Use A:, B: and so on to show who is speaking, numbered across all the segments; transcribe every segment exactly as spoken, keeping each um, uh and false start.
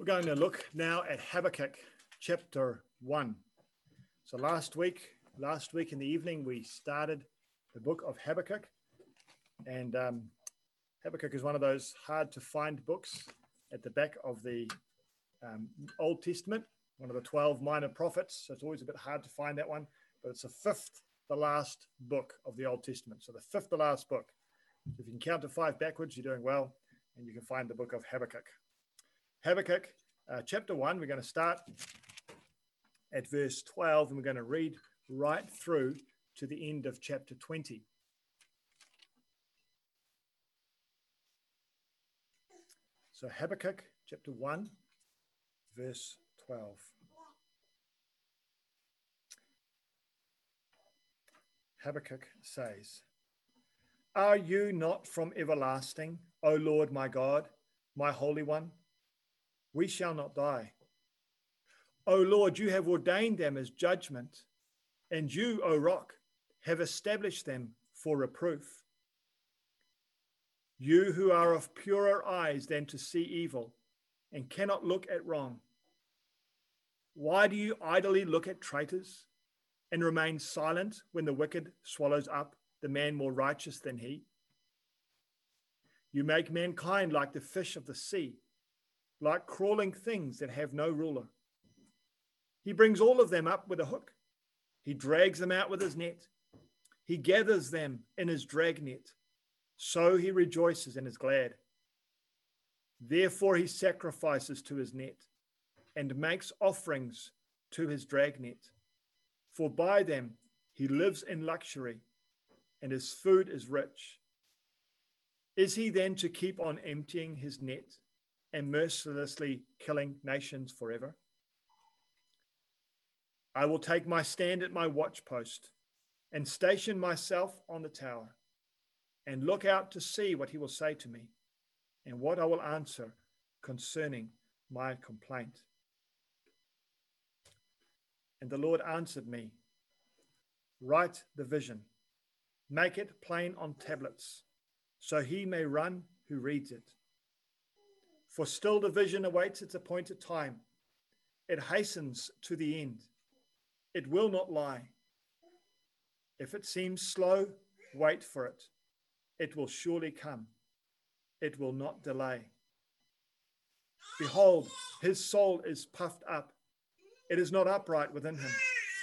A: We're going to look now at Habakkuk chapter one. So last week, last week in the evening, we started the book of Habakkuk. And um, Habakkuk is one of those hard to find books at the back of the um, Old Testament, one of the twelve minor prophets. So it's always a bit hard to find that one, but it's the fifth, the last book of the Old Testament. So the fifth, the last book. If you can count to five backwards, you're doing well, and you can find the book of Habakkuk. Habakkuk, uh, chapter one, we're going to start at verse twelve, and we're going to read right through to the end of chapter twenty. So Habakkuk, chapter one, verse twelve. Habakkuk says, "Are you not from everlasting, O Lord my God, my Holy One? We shall not die. O Lord, you have ordained them as judgment, and you, O Rock, have established them for reproof. You who are of purer eyes than to see evil, and cannot look at wrong. Why do you idly look at traitors, and remain silent when the wicked swallows up the man more righteous than he? You make mankind like the fish of the sea, like crawling things that have no ruler. He brings all of them up with a hook. He drags them out with his net. He gathers them in his dragnet. So he rejoices and is glad. Therefore he sacrifices to his net and makes offerings to his dragnet. For by them he lives in luxury, and his food is rich. Is he then to keep on emptying his net and mercilessly killing nations forever? I will take my stand at my watchpost and station myself on the tower and look out to see what he will say to me and what I will answer concerning my complaint." And the Lord answered me, "Write the vision, make it plain on tablets, so he may run who reads it. For still the vision awaits its appointed time. It hastens to the end. It will not lie. If it seems slow, wait for it. It will surely come. It will not delay. Behold, his soul is puffed up. It is not upright within him.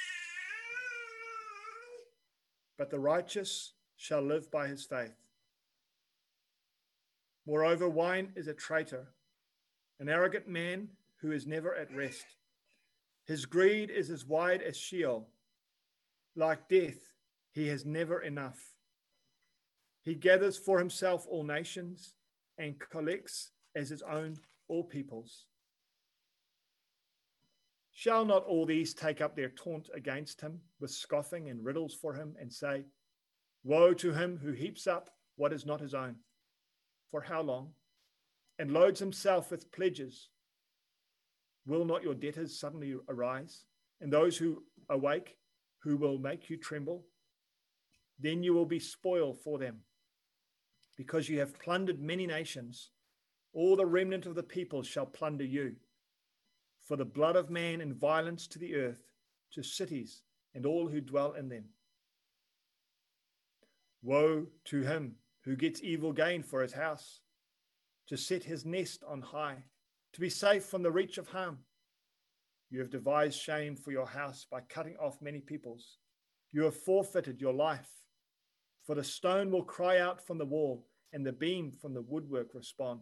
A: But the righteous shall live by his faith. Moreover, wine is a traitor, an arrogant man who is never at rest. His greed is as wide as Sheol. Like death, he has never enough. He gathers for himself all nations and collects as his own all peoples. Shall not all these take up their taunt against him with scoffing and riddles for him and say, 'Woe to him who heaps up what is not his own. For how long? And loads himself with pledges. Will not your debtors suddenly arise, and those who awake, who will make you tremble? Then you will be spoil for them, because you have plundered many nations. All the remnant of the people shall plunder you. For the blood of man and violence to the earth, to cities and all who dwell in them. Woe to him who gets evil gain for his house, to set his nest on high, to be safe from the reach of harm. You have devised shame for your house by cutting off many peoples. You have forfeited your life, for the stone will cry out from the wall, and the beam from the woodwork respond.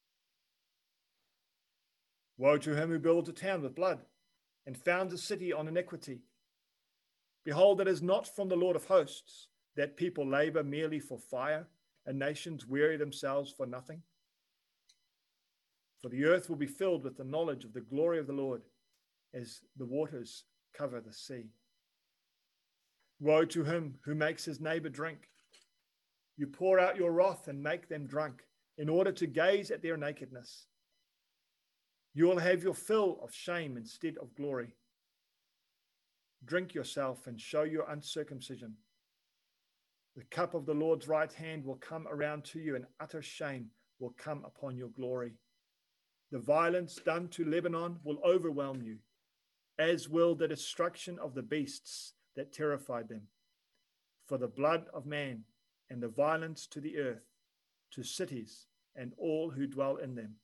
A: Woe to him who builds a town with blood and founds a city on iniquity. Behold, it is not from the Lord of hosts that people labor merely for fire, and nations weary themselves for nothing. For the earth will be filled with the knowledge of the glory of the Lord, as the waters cover the sea. Woe to him who makes his neighbor drink. You pour out your wrath and make them drunk, in order to gaze at their nakedness. You will have your fill of shame instead of glory. Drink yourself and show your uncircumcision. The cup of the Lord's right hand will come around to you, and utter shame will come upon your glory. The violence done to Lebanon will overwhelm you, as will the destruction of the beasts that terrified them. For the blood of man and the violence to the earth, to cities and all who dwell in them.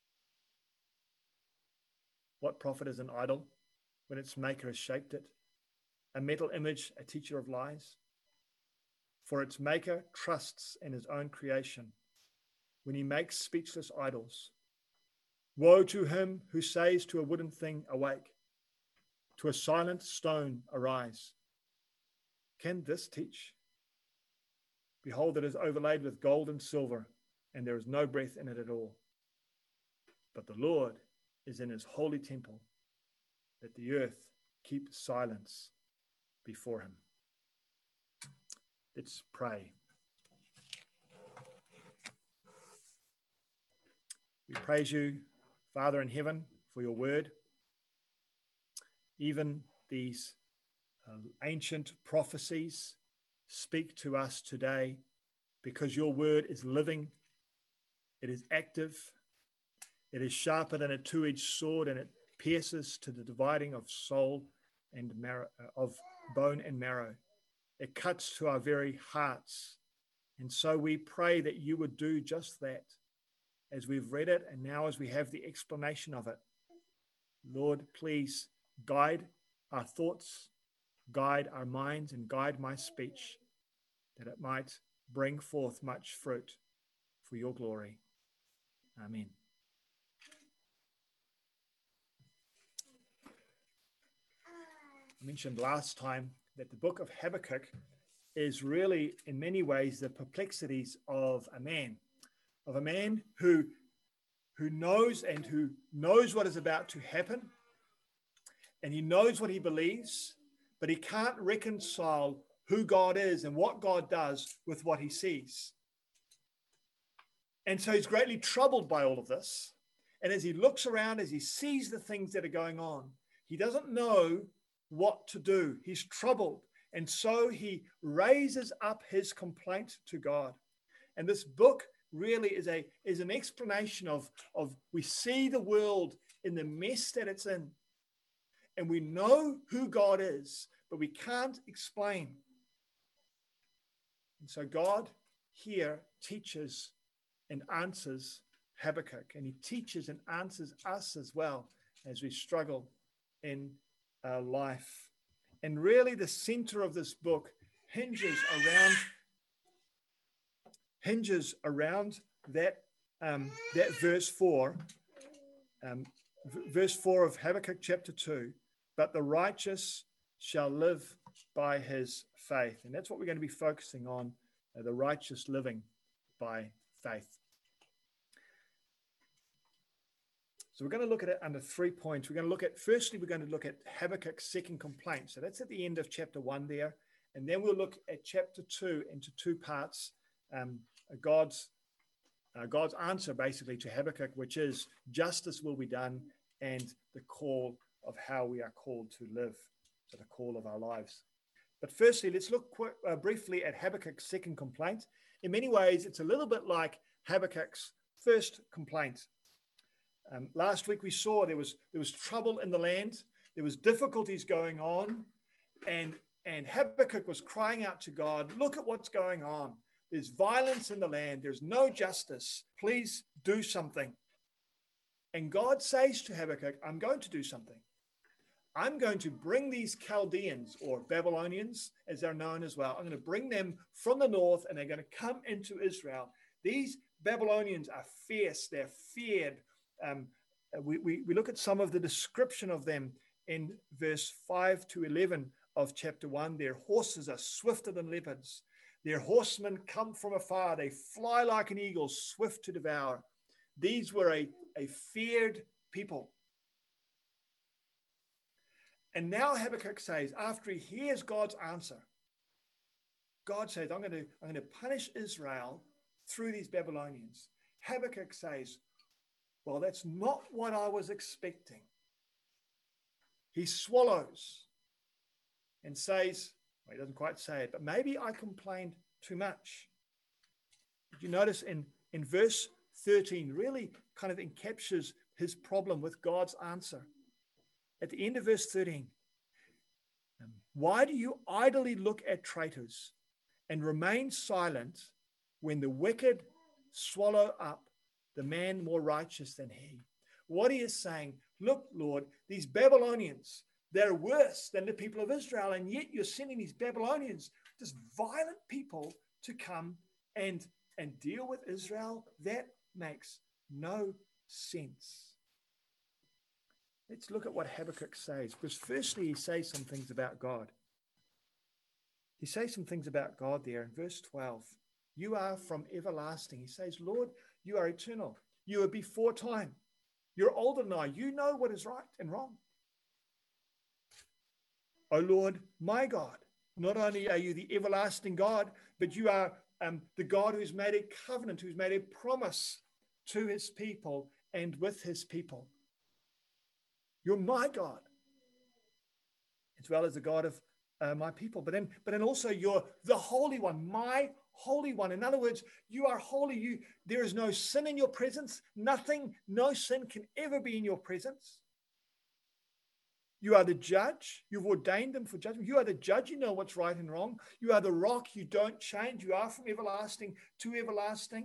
A: What profit is an idol when its maker has shaped it? A metal image, a teacher of lies? For its maker trusts in his own creation when he makes speechless idols. Woe to him who says to a wooden thing, awake, to a silent stone, arise. Can this teach? Behold, it is overlaid with gold and silver, and there is no breath in it at all. But the Lord is in his holy temple. Let the earth keep silence before him. Let's pray. We praise you, Father in heaven, for your word. Even these uh, ancient prophecies speak to us today because your word is living, it is active, it is sharper than a two-edged sword, and it pierces to the dividing of soul and marrow, of bone and marrow. It cuts to our very hearts. And so we pray that you would do just that as we've read it and now as we have the explanation of it. Lord, please guide our thoughts, guide our minds, and guide my speech, that it might bring forth much fruit for your glory. Amen. I mentioned last time that the book of Habakkuk is really, in many ways, the perplexities of a man, of a man who, who knows and who knows what is about to happen, and he knows what he believes, but he can't reconcile who God is and what God does with what he sees. And so he's greatly troubled by all of this. And as he looks around, as he sees the things that are going on, he doesn't know what to do. He's troubled. And so he raises up his complaint to God. And this book really is a is an explanation of, of we see the world in the mess that it's in. And we know who God is, but we can't explain. And so God here teaches and answers Habakkuk, and he teaches and answers us as well as we struggle in our life. And really the center of this book hinges around hinges around that um, that verse four, um, v- verse four of Habakkuk chapter two. But the righteous shall live by his faith, and that's what we're going to be focusing on: uh, the righteous living by faith. So we're going to look at it under three points. We're going to look at, firstly, we're going to look at Habakkuk's second complaint. So that's at the end of chapter one there. And then we'll look at chapter two into two parts. Um, God's, uh, God's answer basically to Habakkuk, which is justice will be done, and the call of how we are called to live. So the call of our lives. But firstly, let's look quick, uh, briefly at Habakkuk's second complaint. In many ways, it's a little bit like Habakkuk's first complaint. Um, last week we saw there was there was trouble in the land. There was difficulties going on, and and Habakkuk was crying out to God, look at what's going on. There's violence in the land. There's no justice. Please do something. And God says to Habakkuk, I'm going to do something. I'm going to bring these Chaldeans, or Babylonians, as they're known as well. I'm going to bring them from the north, and they're going to come into Israel. These Babylonians are fierce. They're feared. Um, we, we, we look at some of the description of them in verse five to eleven of chapter one. Their horses are swifter than leopards. Their horsemen come from afar. They fly like an eagle, swift to devour. These were a, a feared people. And now Habakkuk says, after he hears God's answer, God says, I'm going to, I'm going to punish Israel through these Babylonians. Habakkuk says, well, that's not what I was expecting. He swallows and says, well, he doesn't quite say it, but maybe I complained too much. Did you notice in, in verse thirteen, really kind of encaptures his problem with God's answer. At the end of verse thirteen, why do you idly look at traitors and remain silent when the wicked swallow up the man more righteous than he? What he is saying, look, Lord, these Babylonians, they're worse than the people of Israel, and yet you're sending these Babylonians, this violent people, to come and, and deal with Israel. That makes no sense. Let's look at what Habakkuk says, because firstly, he says some things about God. He says some things about God there in verse twelve. You are from everlasting. He says, Lord, you are eternal. You are before time. You're older than I. You know what is right and wrong. O Lord, my God, not only are you the everlasting God, but you are um, the God who's made a covenant, who's made a promise to his people and with his people. You're my God, as well as the God of uh, my people. But then, but then also you're the Holy One, my Holy One. In other words, you are holy. You, there is no sin in your presence. Nothing, no sin can ever be in your presence. You are the judge. You've ordained them for judgment. You are the judge. You know what's right and wrong. You are the rock. You don't change. You are from everlasting to everlasting.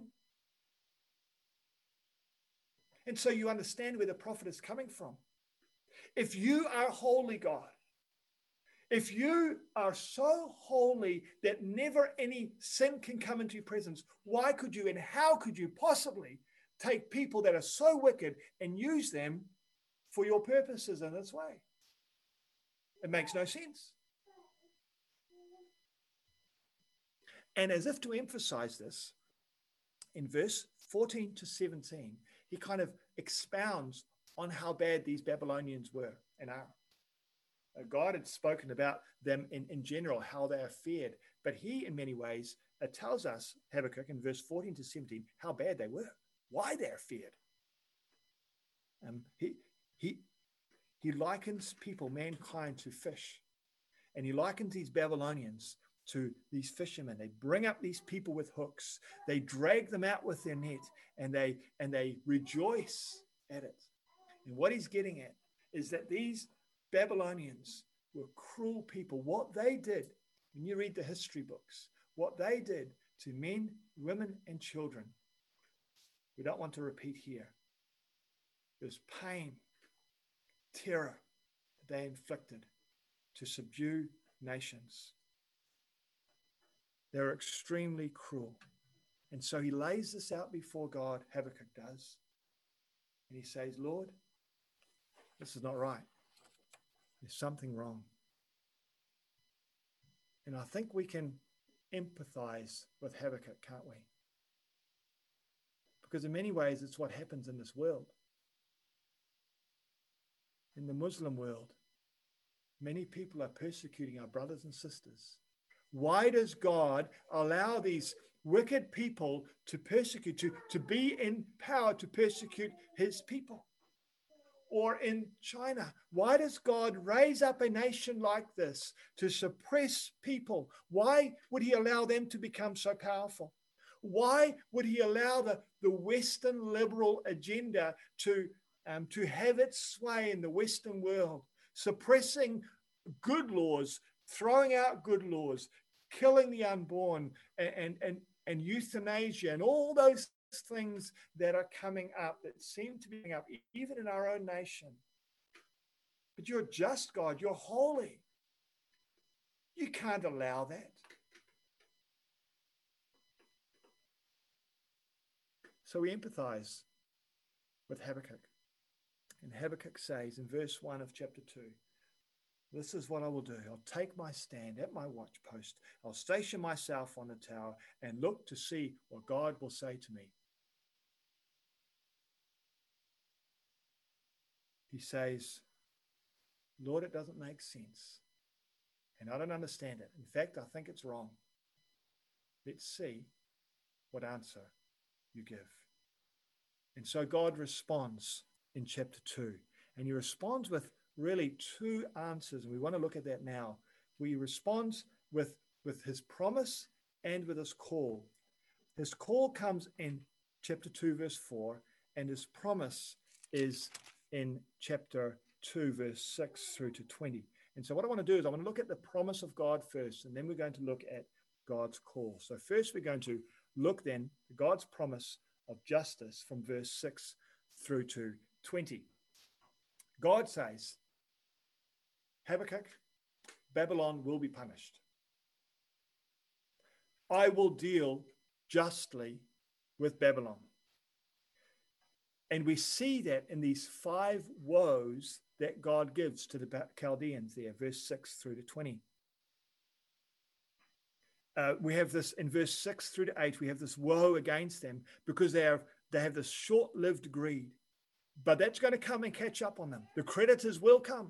A: And so you understand where the prophet is coming from. If you are holy, God, if you are so holy that never any sin can come into your presence, why could you and how could you possibly take people that are so wicked and use them for your purposes in this way? It makes no sense. And as if to emphasize this, in verse fourteen to seventeen, he kind of expounds on how bad these Babylonians were and are. God had spoken about them in, in general, how they are feared. But he, in many ways, uh, tells us, Habakkuk, in verse fourteen to seventeen, how bad they were, why they are feared. Um, he, he, he likens people, mankind, to fish. And he likens these Babylonians to these fishermen. They bring up these people with hooks. They drag them out with their net, and they, and they rejoice at it. And what he's getting at is that these Babylonians were cruel people. What they did, when you read the history books, what they did to men, women, and children, we don't want to repeat here. There's pain, terror that they inflicted to subdue nations. They're extremely cruel. And so he lays this out before God, Habakkuk does. And he says, Lord, this is not right. There's something wrong. And I think we can empathize with Habakkuk, can't we? Because in many ways, it's what happens in this world. In the Muslim world, many people are persecuting our brothers and sisters. Why does God allow these wicked people to persecute, to, to be in power to persecute his people? Or in China, why does God raise up a nation like this to suppress people? Why would he allow them to become so powerful? Why would he allow the, the Western liberal agenda to, um, to have its sway in the Western world, suppressing good laws, throwing out good laws, killing the unborn, and, and, and, and euthanasia, and all those things that are coming up, that seem to be coming up even in our own nation? But you're just God, you're holy. You can't allow that. So we empathize with Habakkuk. And Habakkuk says in verse one of chapter two, this is what I will do. I'll take my stand at my watchpost. I'll station myself on the tower and look to see what God will say to me. He says, Lord, it doesn't make sense. And I don't understand it. In fact, I think it's wrong. Let's see what answer you give. And so God responds in chapter two. And he responds with really two answers. And we want to look at that now. He responds with, with his promise and with his call. His call comes in chapter two, verse four, and his promise is in chapter two, verse six through to twenty. And so what I want to do is I want to look at the promise of God first, and then we're going to look at God's call. So first we're going to look then at God's promise of justice from verse six through to twenty. God says, Habakkuk, Babylon will be punished. I will deal justly with Babylon. And we see that in these five woes that God gives to the Chaldeans there, verse six through to twenty. Uh, we have this in verse six through to eight, we have this woe against them because they, are, they have this short-lived greed. But that's going to come and catch up on them. The creditors will come.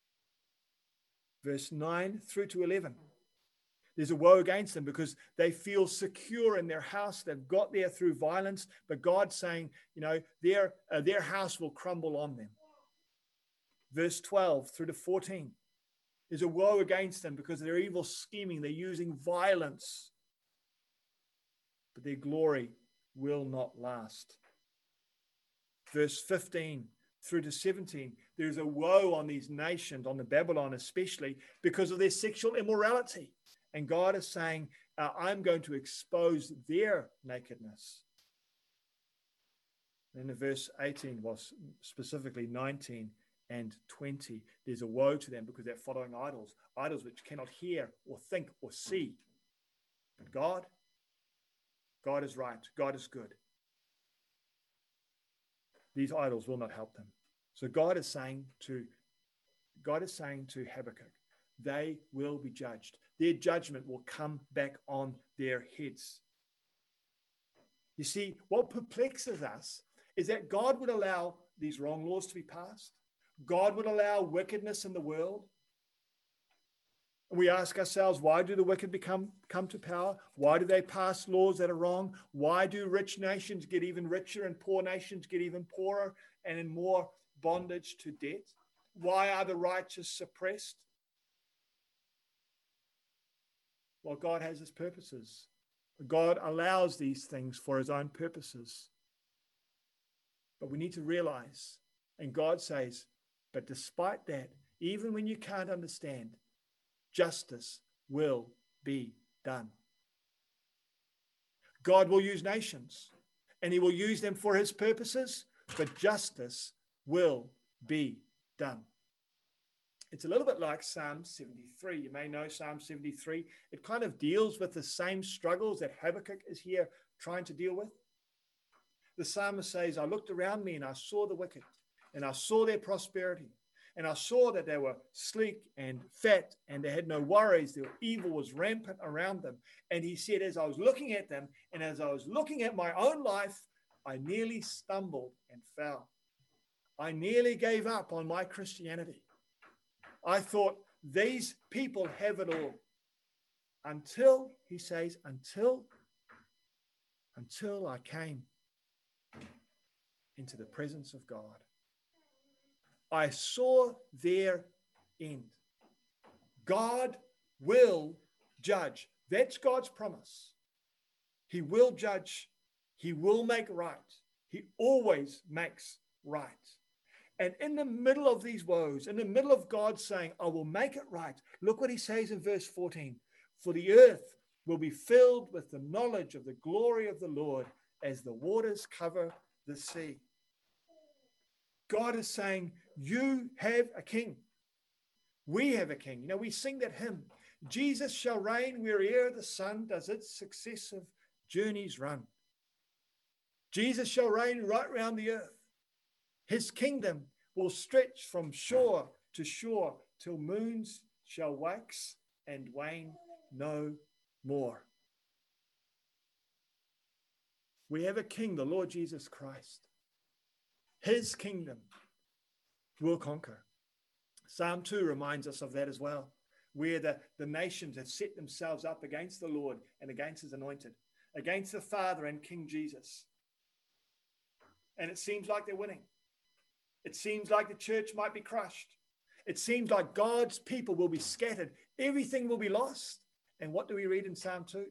A: Verse nine through to eleven. There's a woe against them because they feel secure in their house. They've got there through violence, but God's saying, you know, their, uh, their house will crumble on them. Verse twelve through to fourteen. There's a woe against them because of their evil scheming. They're using violence, but their glory will not last. Verse fifteen through to seventeen, there's a woe on these nations, on the Babylon especially, because of their sexual immorality. And God is saying, uh, I'm going to expose their nakedness. And in verse eighteen, was specifically nineteen and twenty, there's a woe to them because they're following idols, idols which cannot hear or think or see. But God, God is right. God is good. These idols will not help them. So God is saying to, God is saying to Habakkuk, they will be judged. Their judgment will come back on their heads. You see, what perplexes us is that God would allow these wrong laws to be passed. God would allow wickedness in the world. We ask ourselves, why do the wicked become come to power? Why do they pass laws that are wrong? Why do rich nations get even richer and poor nations get even poorer and in more bondage to debt? Why are the righteous suppressed? Well, God has his purposes. God allows these things for his own purposes. But we need to realize, and God says, but despite that, even when you can't understand, justice will be done. God will use nations, and he will use them for his purposes, but justice will be done. It's a little bit like Psalm seventy-three. You may know Psalm seventy-three. It kind of deals with the same struggles that Habakkuk is here trying to deal with. The psalmist says, I looked around me and I saw the wicked, and I saw their prosperity, and I saw that they were sleek and fat, and they had no worries. Their evil was rampant around them. And he said, as I was looking at them, and as I was looking at my own life, I nearly stumbled and fell. I nearly gave up on my Christianity. I thought, these people have it all. Until, he says, until, until I came into the presence of God. I saw their end. God will judge. That's God's promise. He will judge. He will make right. He always makes right. And in the middle of these woes, in the middle of God saying, I will make it right, look what he says in verse fourteen. For the earth will be filled with the knowledge of the glory of the Lord as the waters cover the sea. God is saying, you have a king. We have a king. You know, we sing that hymn, Jesus shall reign where'er the sun does its successive journeys run. Jesus shall reign right round the earth. His kingdom will stretch from shore to shore till moons shall wax and wane no more. We have a king, the Lord Jesus Christ. His kingdom will conquer. Psalm two reminds us of that as well, where the, the nations have set themselves up against the Lord and against his anointed, against the Father and King Jesus. And it seems like they're winning. It seems like the church might be crushed. It seems like God's people will be scattered. Everything will be lost. And what do we read in Psalm two?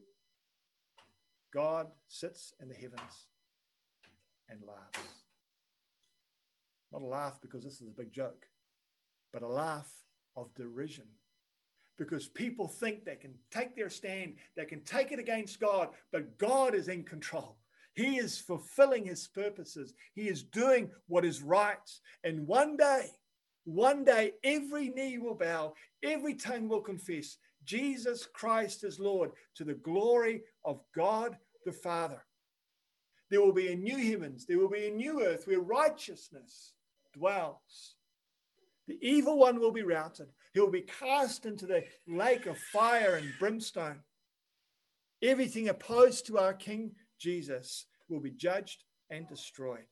A: God sits in the heavens and laughs. Not a laugh because this is a big joke, but a laugh of derision. Because people think they can take their stand, they can take it against God, but God is in control. He is fulfilling his purposes. He is doing what is right. And one day, one day, every knee will bow, every tongue will confess Jesus Christ is Lord, to the glory of God the Father. There will be a new heavens, there will be a new earth where righteousness dwells. The evil one will be routed. He will be cast into the lake of fire and brimstone. Everything opposed to our King Jesus will be judged and destroyed.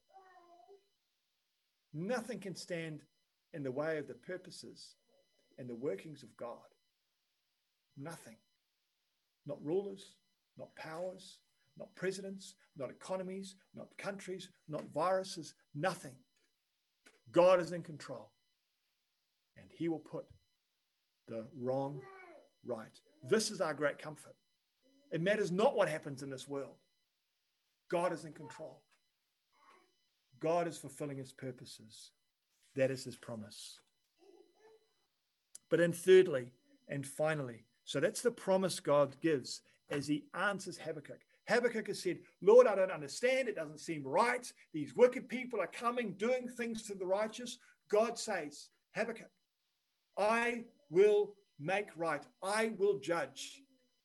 A: Nothing can stand in the way of the purposes and the workings of God. Nothing. Not rulers, not powers, not presidents, not economies, not countries, not viruses, nothing. God is in control. And he will put the wrong right. This is our great comfort. It matters not what happens in this world. God is in control. God is fulfilling his purposes. That is his promise. But then thirdly and finally, so that's the promise God gives as he answers Habakkuk. Habakkuk has said, Lord, I don't understand. It doesn't seem right. These wicked people are coming, doing things to the righteous. God says, Habakkuk, I will make right. I will judge.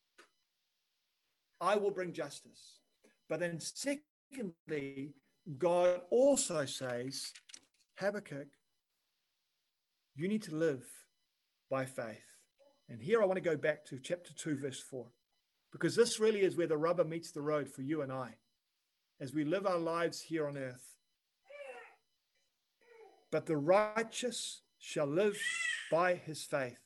A: I will bring justice. But then secondly, God also says, Habakkuk, you need to live by faith. And here I want to go back to chapter two, verse four, because this really is where the rubber meets the road for you and I as we live our lives here on earth. But the righteous shall live by his faith.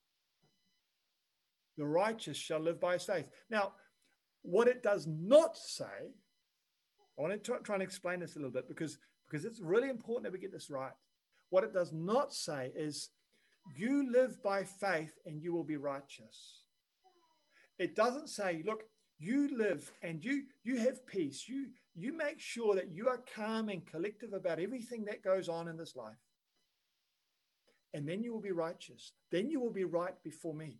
A: The righteous shall live by his faith. Now, what it does not say, I want to try, try and explain this a little bit because, because it's really important that we get this right. What it does not say is, you live by faith and you will be righteous. It doesn't say, look, you live and you, you have peace. You, you make sure that you are calm and collective about everything that goes on in this life. And then you will be righteous. Then you will be right before me.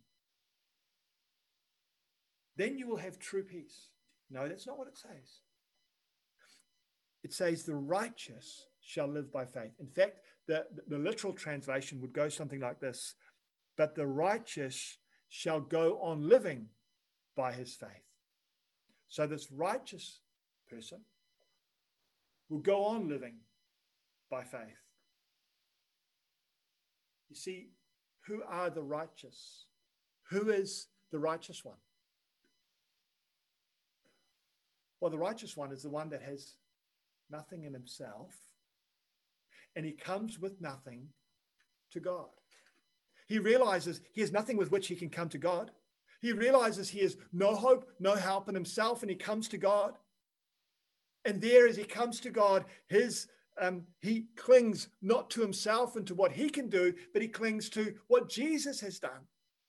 A: Then you will have true peace. No, that's not what it says. It says the righteous shall live by faith. In fact, the, the literal translation would go something like this. But the righteous shall go on living by his faith. So this righteous person will go on living by faith. You see, who are the righteous? Who is the righteous one? Well, the righteous one is the one that has nothing in himself, and he comes with nothing to God. He realizes he has nothing with which he can come to God. He realizes he has no hope, no help in himself, and he comes to God. And there, as he comes to God, his um, he clings not to himself and to what he can do, but he clings to what Jesus has done.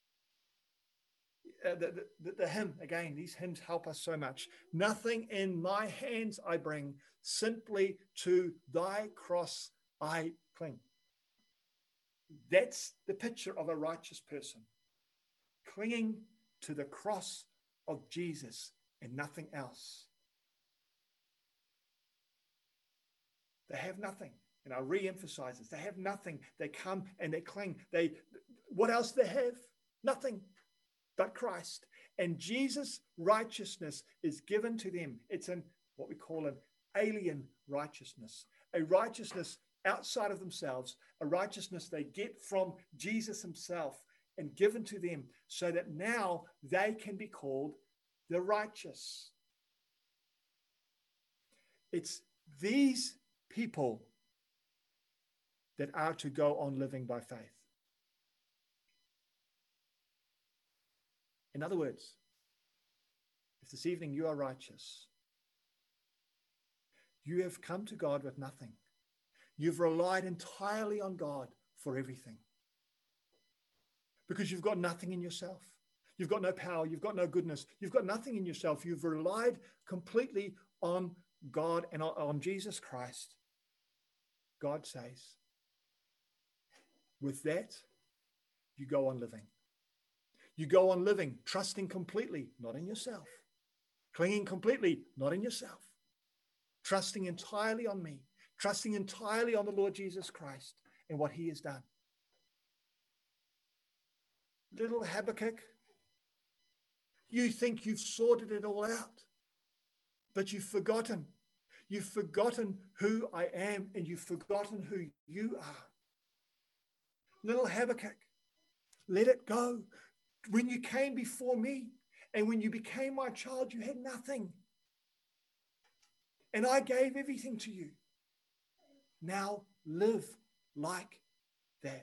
A: Uh, the, the, the hymn, again, these hymns help us so much. Nothing in my hands I bring, simply to thy cross I cling. That's the picture of a righteous person, clinging to the cross of Jesus and nothing else. They have nothing. And I re-emphasize this. They have nothing. They come and they cling. They, what else do they have? Nothing but Christ. And Jesus' righteousness is given to them. It's an what we call an alien righteousness, a righteousness outside of themselves, a righteousness they get from Jesus himself and given to them so that now they can be called the righteous. It's these people that are to go on living by faith. In other words, if this evening you are righteous, you have come to God with nothing. You've relied entirely on God for everything. Because you've got nothing in yourself. You've got no power. You've got no goodness. You've got nothing in yourself. You've relied completely on God and on Jesus Christ. God says, with that, you go on living. You go on living, trusting completely, not in yourself. Clinging completely, not in yourself. Trusting entirely on me. Trusting entirely on the Lord Jesus Christ and what he has done. Little Habakkuk, you think you've sorted it all out, but you've forgotten. You've forgotten who I am, and you've forgotten who you are. Little Habakkuk, let it go. When you came before me and when you became my child, you had nothing. And I gave everything to you. Now live like that.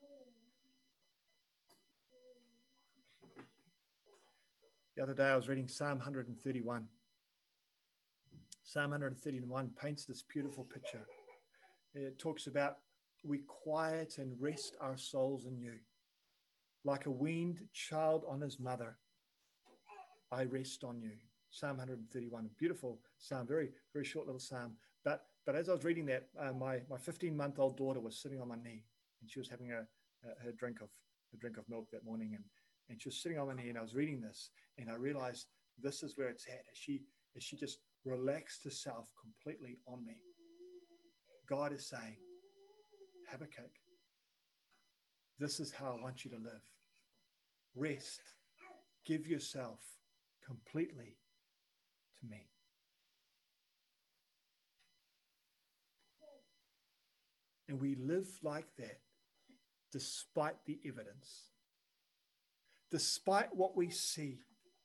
A: The other day I was reading Psalm one thirty-one. Psalm one thirty-one paints this beautiful picture. It talks about we quiet and rest our souls in you. Like a weaned child on his mother, I rest on you. Psalm one thirty-one, beautiful psalm, very, very short little psalm. But but as I was reading that, uh, my my fifteen-month-old daughter was sitting on my knee, and she was having a, a her drink of a drink of milk that morning, and and she was sitting on my knee, and I was reading this, and I realized this is where it's at. As she as she just relaxed herself completely on me, God is saying, Habakkuk, this is how I want you to live. Rest. Give yourself completely to me. And we live like that despite the evidence, despite what we see.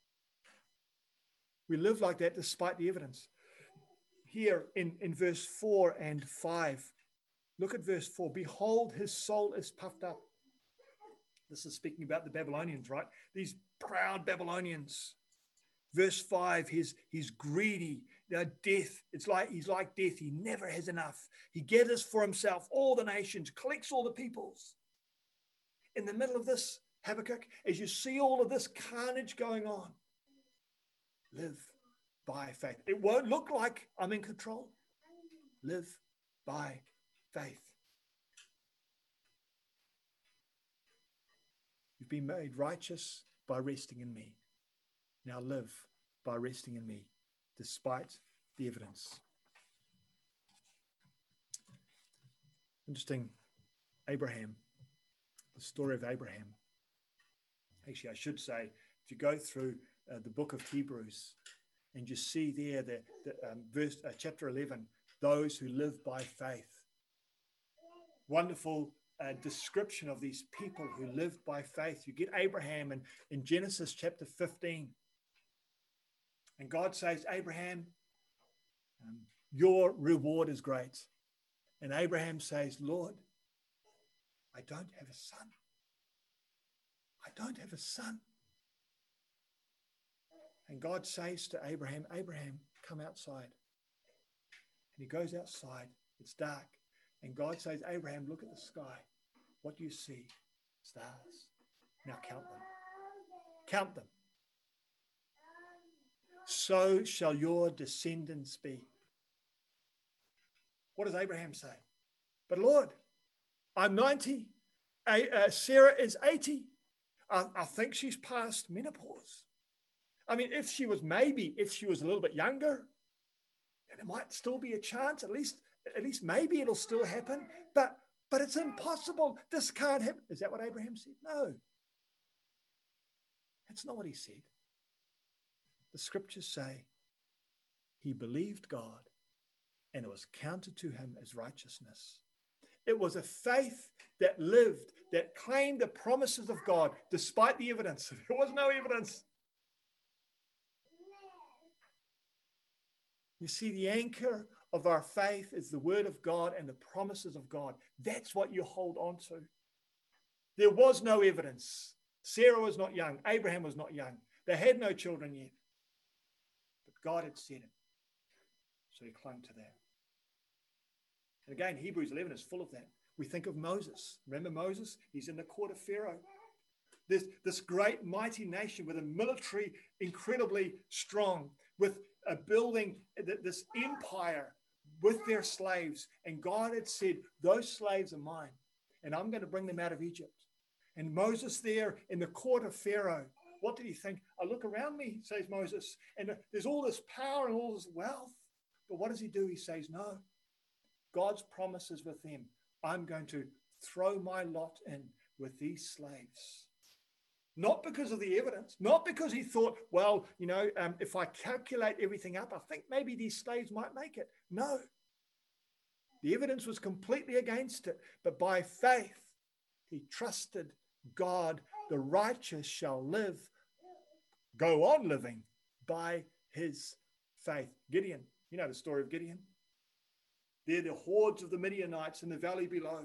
A: We live like that despite the evidence. Here in, in verse four and five, look at verse four. Behold, his soul is puffed up. This is speaking about the Babylonians, right? These proud Babylonians. Verse five, he's, he's greedy. Now, death, it's like he's like death. He never has enough. He gathers for himself all the nations, collects all the peoples. In the middle of this, Habakkuk, as you see all of this carnage going on, live by faith. It won't look like I'm in control. Live by faith. You've been made righteous by resting in me. Now live by resting in me, despite the evidence. Interesting. Abraham, the story of Abraham. Actually, I should say, if you go through uh, the book of Hebrews and you see there the, the um, verse, uh, chapter eleven, those who live by faith. Wonderful uh, description of these people who lived by faith. You get Abraham in, in Genesis chapter fifteen. And God says, Abraham, um, your reward is great. And Abraham says, Lord, I don't have a son. I don't have a son. And God says to Abraham, Abraham, come outside. And he goes outside. It's dark. And God says, Abraham, look at the sky. What do you see? Stars. Now count them. Count them. So shall your descendants be. What does Abraham say? But Lord, I'm ninety. Uh, Sarah is eighty. I, I think she's past menopause. I mean, if she was maybe, if she was a little bit younger, then it might still be a chance. At least, at least maybe it'll still happen. But, but it's impossible. This can't happen. Is that what Abraham said? No. That's not what he said. The scriptures say he believed God and it was counted to him as righteousness. It was a faith that lived, that claimed the promises of God despite the evidence. There was no evidence. You see, the anchor of our faith is the word of God and the promises of God. That's what you hold on to. There was no evidence. Sarah was not young. Abraham was not young. They had no children yet. But God had said it. So he clung to that. And again, Hebrews eleven is full of that. We think of Moses. Remember Moses? He's in the court of Pharaoh. This, this great, mighty nation with a military incredibly strong, with a building, this empire with their slaves. And God had said, those slaves are mine, and I'm going to bring them out of Egypt. And Moses there in the court of Pharaoh, what did he think? I look around me, says Moses, and there's all this power and all this wealth. But what does he do? He says, no, God's promise is with him. I'm going to throw my lot in with these slaves. Not because of the evidence, not because he thought, well, you know, um, if I calculate everything up, I think maybe these slaves might make it. No. The evidence was completely against it. But by faith, he trusted God. The righteous shall live, go on living by his faith. Gideon, you know the story of Gideon. They're the hordes of the Midianites in the valley below,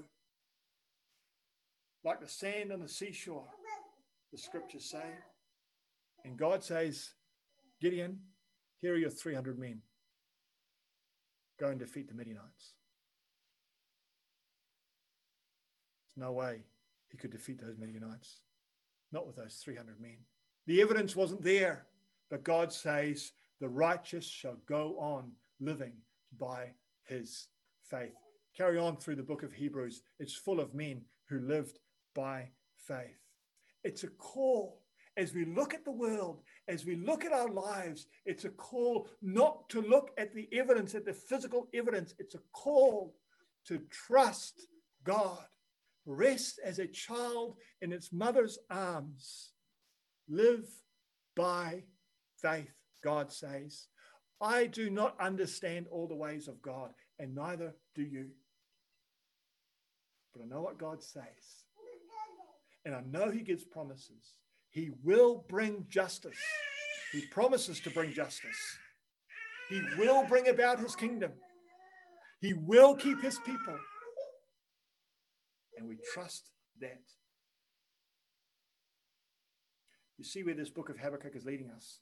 A: like the sand on the seashore, the scriptures say. And God says, Gideon, here are your three hundred men. Go and defeat the Midianites. There's no way he could defeat those Midianites. Not with those three hundred men. The evidence wasn't there. But God says, the righteous shall go on living by his faith. Carry on through the book of Hebrews. It's full of men who lived by faith. It's a call. As we look at the world, as we look at our lives, it's a call not to look at the evidence, at the physical evidence. It's a call to trust God. Rest as a child in its mother's arms. Live by faith, God says. I do not understand all the ways of God, and neither do you. But I know what God says. And I know he gives promises. He will bring justice. He promises to bring justice. He will bring about his kingdom. He will keep his people. And we trust that. You see where this book of Habakkuk is leading us.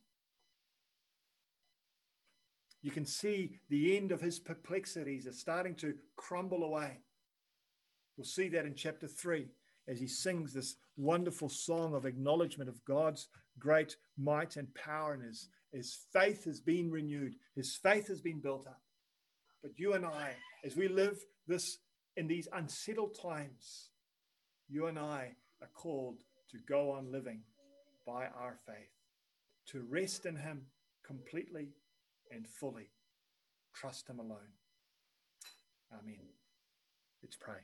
A: You can see the end of his perplexities are starting to crumble away. We'll see that in chapter three as he sings this wonderful song of acknowledgement of God's great might and power, and his, his faith has been renewed. His faith has been built up. But you and I, as we live this in these unsettled times, you and I are called to go on living by our faith, to rest in him completely and fully. Trust him alone. Amen. Let's pray.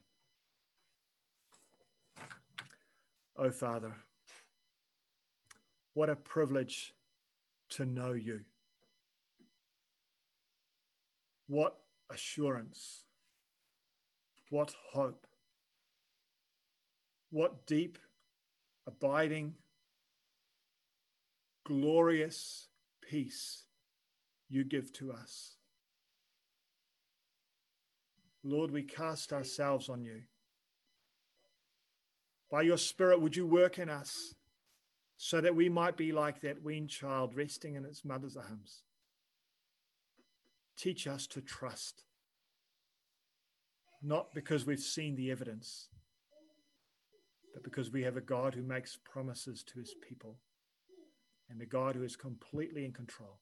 A: Oh, Father, what a privilege to know you. What assurance. What hope. What deep, abiding, glorious peace you give to us. Lord, we cast ourselves on you. By your Spirit, would you work in us so that we might be like that weaned child resting in its mother's arms. Teach us to trust, not because we've seen the evidence, but because we have a God who makes promises to his people and a God who is completely in control.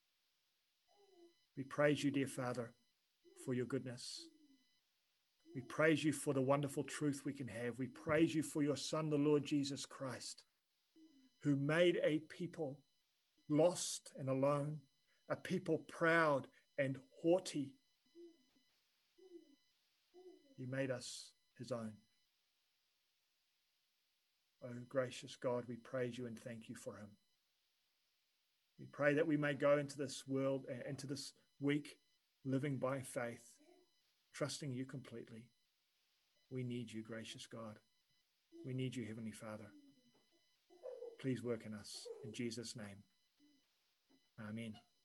A: We praise you, dear Father, for your goodness. We praise you for the wonderful truth we can have. We praise you for your Son, the Lord Jesus Christ, who made a people lost and alone, a people proud and haughty. He made us his own. Oh, gracious God, we praise you and thank you for him. We pray that we may go into this world, into this week, living by faith, trusting you completely. We need you, gracious God. We need you, Heavenly Father. Please work in us. In Jesus' name. Amen.